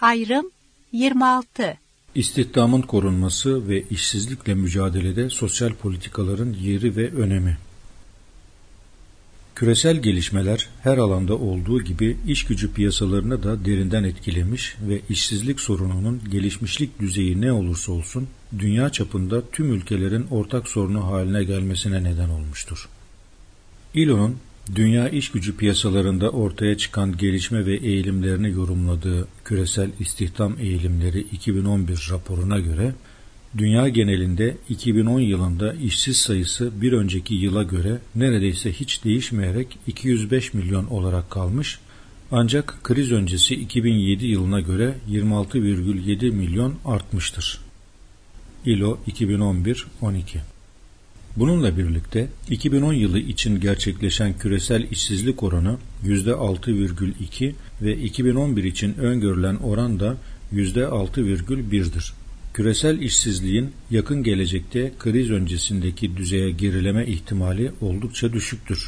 Ayrım 26. İstihdamın korunması ve işsizlikle mücadelede sosyal politikaların yeri ve önemi. Küresel gelişmeler her alanda olduğu gibi iş gücü piyasalarını da derinden etkilemiş ve işsizlik sorununun gelişmişlik düzeyi ne olursa olsun dünya çapında tüm ülkelerin ortak sorunu haline gelmesine neden olmuştur. ILO'nun dünya iş gücü piyasalarında ortaya çıkan gelişme ve eğilimlerini yorumladığı Küresel İstihdam Eğilimleri 2011 raporuna göre dünya genelinde 2010 yılında işsiz sayısı bir önceki yıla göre neredeyse hiç değişmeyerek 205 milyon olarak kalmış, ancak kriz öncesi 2007 yılına göre 26,7 milyon artmıştır. ILO 2011-12. Bununla birlikte 2010 yılı için gerçekleşen küresel işsizlik oranı %6,2 ve 2011 için öngörülen oran da %6,1'dir. Küresel işsizliğin yakın gelecekte kriz öncesindeki düzeye gerileme ihtimali oldukça düşüktür.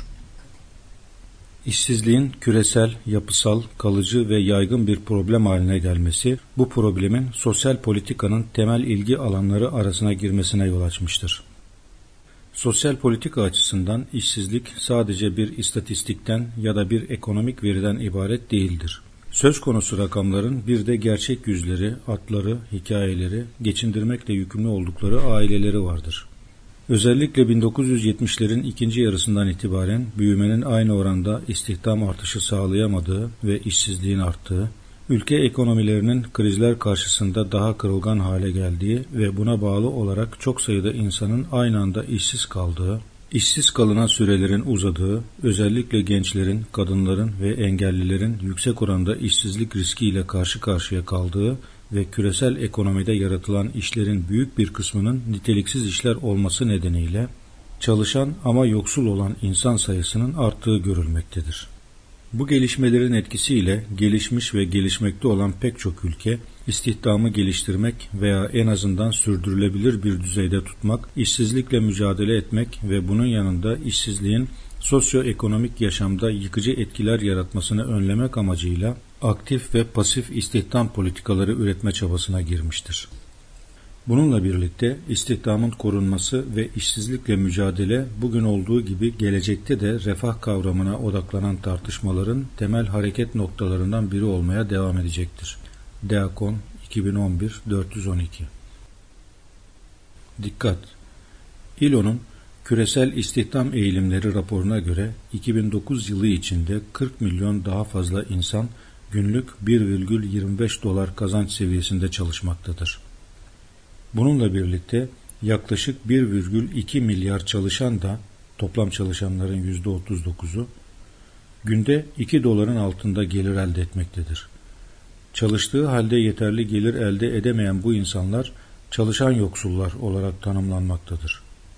İşsizliğin küresel, yapısal, kalıcı ve yaygın bir problem haline gelmesi, bu problemin sosyal politikanın temel ilgi alanları arasına girmesine yol açmıştır. Sosyal politika açısından işsizlik sadece bir istatistikten ya da bir ekonomik veriden ibaret değildir. Söz konusu rakamların bir de gerçek yüzleri, adları, hikayeleri, geçindirmekle yükümlü oldukları aileleri vardır. Özellikle 1970'lerin ikinci yarısından itibaren büyümenin aynı oranda istihdam artışı sağlayamadığı ve işsizliğin arttığı, ülke ekonomilerinin krizler karşısında daha kırılgan hale geldiği ve buna bağlı olarak çok sayıda insanın aynı anda işsiz kaldığı, işsiz kalınan sürelerin uzadığı, özellikle gençlerin, kadınların ve engellilerin yüksek oranda işsizlik riskiyle karşı karşıya kaldığı ve küresel ekonomide yaratılan işlerin büyük bir kısmının niteliksiz işler olması nedeniyle çalışan ama yoksul olan insan sayısının arttığı görülmektedir. Bu gelişmelerin etkisiyle gelişmiş ve gelişmekte olan pek çok ülke, istihdamı geliştirmek veya en azından sürdürülebilir bir düzeyde tutmak, işsizlikle mücadele etmek ve bunun yanında işsizliğin sosyoekonomik yaşamda yıkıcı etkiler yaratmasını önlemek amacıyla aktif ve pasif istihdam politikaları üretme çabasına girmiştir. Bununla birlikte istihdamın korunması ve işsizlikle mücadele bugün olduğu gibi gelecekte de refah kavramına odaklanan tartışmaların temel hareket noktalarından biri olmaya devam edecektir. Deakon 2011-412. Dikkat! ILO'nun Küresel İstihdam Eğilimleri raporuna göre 2009 yılı içinde 40 milyon daha fazla insan günlük 1,25 dolar kazanç seviyesinde çalışmaktadır. Bununla birlikte yaklaşık 1,2 milyar çalışan da, toplam çalışanların %39'u, günde 2 doların altında gelir elde etmektedir. Çalıştığı halde yeterli gelir elde edemeyen bu insanlar, çalışan yoksullar olarak tanımlanmaktadır.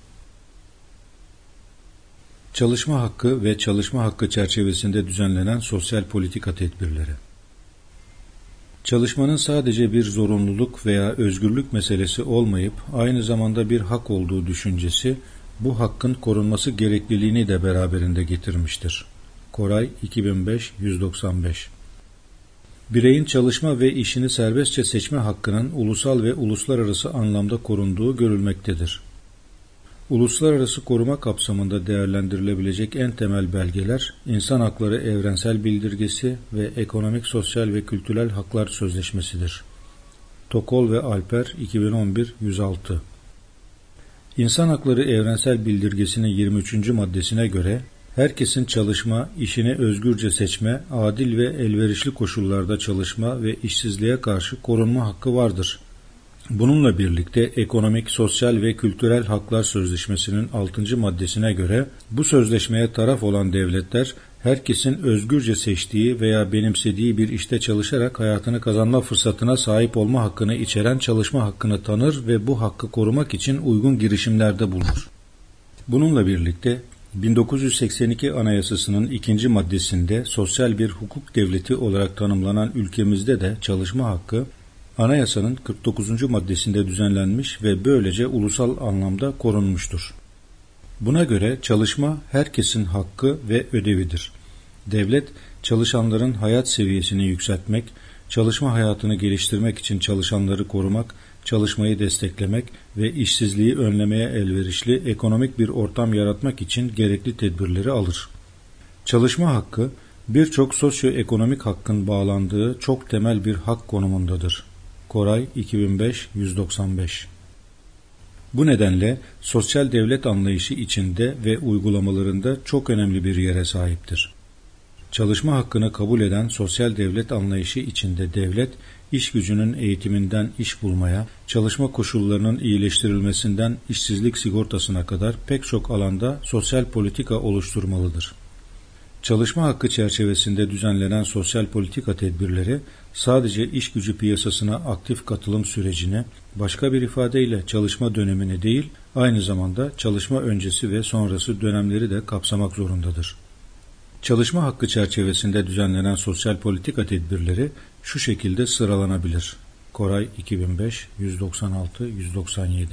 Çalışma hakkı ve çalışma hakkı çerçevesinde düzenlenen sosyal politika tedbirleri. Çalışmanın sadece bir zorunluluk veya özgürlük meselesi olmayıp aynı zamanda bir hak olduğu düşüncesi bu hakkın korunması gerekliliğini de beraberinde getirmiştir. Koray 2005-195. Bireyin çalışma ve işini serbestçe seçme hakkının ulusal ve uluslararası anlamda korunduğu görülmektedir. Uluslararası koruma kapsamında değerlendirilebilecek en temel belgeler, İnsan Hakları Evrensel Bildirgesi ve Ekonomik, Sosyal ve Kültürel Haklar Sözleşmesidir. Tokol ve Alper 2011-106. İnsan Hakları Evrensel Bildirgesi'nin 23. maddesine göre, herkesin çalışma, işini özgürce seçme, adil ve elverişli koşullarda çalışma ve işsizliğe karşı korunma hakkı vardır. Bununla birlikte Ekonomik, Sosyal ve Kültürel Haklar Sözleşmesi'nin 6. maddesine göre bu sözleşmeye taraf olan devletler herkesin özgürce seçtiği veya benimsediği bir işte çalışarak hayatını kazanma fırsatına sahip olma hakkını içeren çalışma hakkını tanır ve bu hakkı korumak için uygun girişimlerde bulunur. Bununla birlikte 1982 Anayasası'nın 2. maddesinde sosyal bir hukuk devleti olarak tanımlanan ülkemizde de çalışma hakkı Anayasanın 49. maddesinde düzenlenmiş ve böylece ulusal anlamda korunmuştur. Buna göre çalışma herkesin hakkı ve ödevidir. Devlet, çalışanların hayat seviyesini yükseltmek, çalışma hayatını geliştirmek için çalışanları korumak, çalışmayı desteklemek ve işsizliği önlemeye elverişli ekonomik bir ortam yaratmak için gerekli tedbirleri alır. Çalışma hakkı, birçok sosyoekonomik hakkın bağlandığı çok temel bir hak konumundadır. Koray 2005-195. Bu nedenle sosyal devlet anlayışı içinde ve uygulamalarında çok önemli bir yere sahiptir. Çalışma hakkını kabul eden sosyal devlet anlayışı içinde devlet, iş gücünün eğitiminden iş bulmaya, çalışma koşullarının iyileştirilmesinden işsizlik sigortasına kadar pek çok alanda sosyal politika oluşturmalıdır. Çalışma hakkı çerçevesinde düzenlenen sosyal politika tedbirleri sadece iş gücü piyasasına aktif katılım sürecine, başka bir ifadeyle çalışma dönemini değil, aynı zamanda çalışma öncesi ve sonrası dönemleri de kapsamak zorundadır. Çalışma hakkı çerçevesinde düzenlenen sosyal politika tedbirleri şu şekilde sıralanabilir. Koray 2005, 196-197.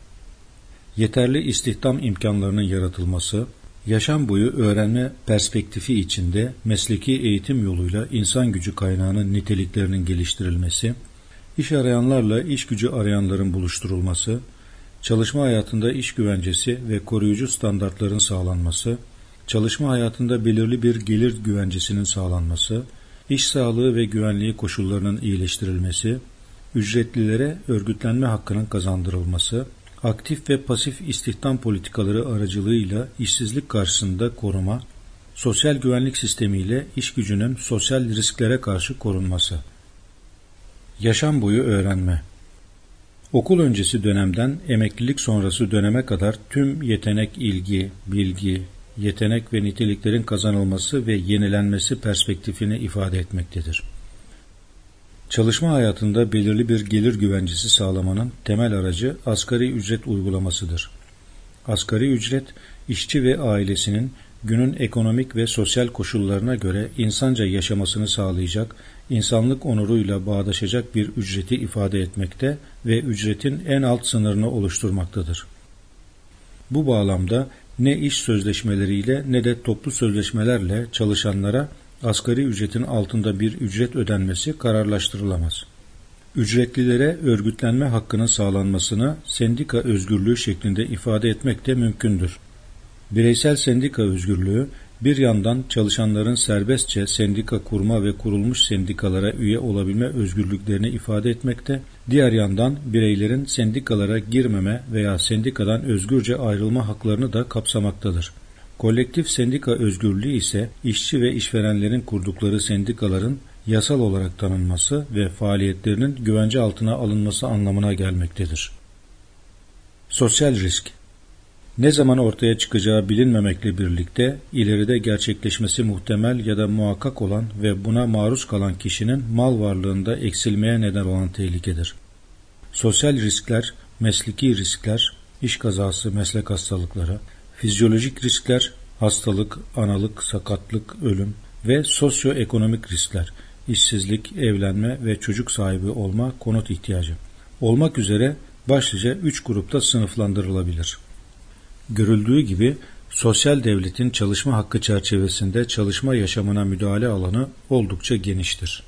Yeterli istihdam imkanlarının yaratılması, yaşam boyu öğrenme perspektifi içinde mesleki eğitim yoluyla insan gücü kaynağının niteliklerinin geliştirilmesi, iş arayanlarla iş gücü arayanların buluşturulması, çalışma hayatında iş güvencesi ve koruyucu standartların sağlanması, çalışma hayatında belirli bir gelir güvencesinin sağlanması, iş sağlığı ve güvenliği koşullarının iyileştirilmesi, ücretlilere örgütlenme hakkının kazandırılması, aktif ve pasif istihdam politikaları aracılığıyla işsizlik karşısında koruma, sosyal güvenlik sistemiyle iş gücünün sosyal risklere karşı korunması. Yaşam boyu öğrenme. Okul öncesi dönemden emeklilik sonrası döneme kadar tüm yetenek, ilgi, bilgi, yetenek ve niteliklerin kazanılması ve yenilenmesi perspektifini ifade etmektedir. Çalışma hayatında belirli bir gelir güvencesi sağlamanın temel aracı asgari ücret uygulamasıdır. Asgari ücret, işçi ve ailesinin günün ekonomik ve sosyal koşullarına göre insanca yaşamasını sağlayacak, insanlık onuruyla bağdaşacak bir ücreti ifade etmekte ve ücretin en alt sınırını oluşturmaktadır. Bu bağlamda ne iş sözleşmeleriyle ne de toplu sözleşmelerle çalışanlara asgari ücretin altında bir ücret ödenmesi kararlaştırılamaz. Ücretlilere örgütlenme hakkının sağlanmasını sendika özgürlüğü şeklinde ifade etmek de mümkündür. Bireysel sendika özgürlüğü, bir yandan çalışanların serbestçe sendika kurma ve kurulmuş sendikalara üye olabilme özgürlüklerini ifade etmekte, diğer yandan bireylerin sendikalara girmeme veya sendikadan özgürce ayrılma haklarını da kapsamaktadır. Kolektif sendika özgürlüğü ise işçi ve işverenlerin kurdukları sendikaların yasal olarak tanınması ve faaliyetlerinin güvence altına alınması anlamına gelmektedir. Sosyal risk. Ne zaman ortaya çıkacağı bilinmemekle birlikte ileride gerçekleşmesi muhtemel ya da muhakkak olan ve buna maruz kalan kişinin mal varlığında eksilmeye neden olan tehlikedir. Sosyal riskler, mesleki riskler, iş kazası, meslek hastalıkları, fizyolojik riskler, hastalık, analık, sakatlık, ölüm ve sosyoekonomik riskler, işsizlik, evlenme ve çocuk sahibi olma, konut ihtiyacı olmak üzere başlıca 3 grupta sınıflandırılabilir. Görüldüğü gibi sosyal devletin çalışma hakkı çerçevesinde çalışma yaşamına müdahale alanı oldukça geniştir.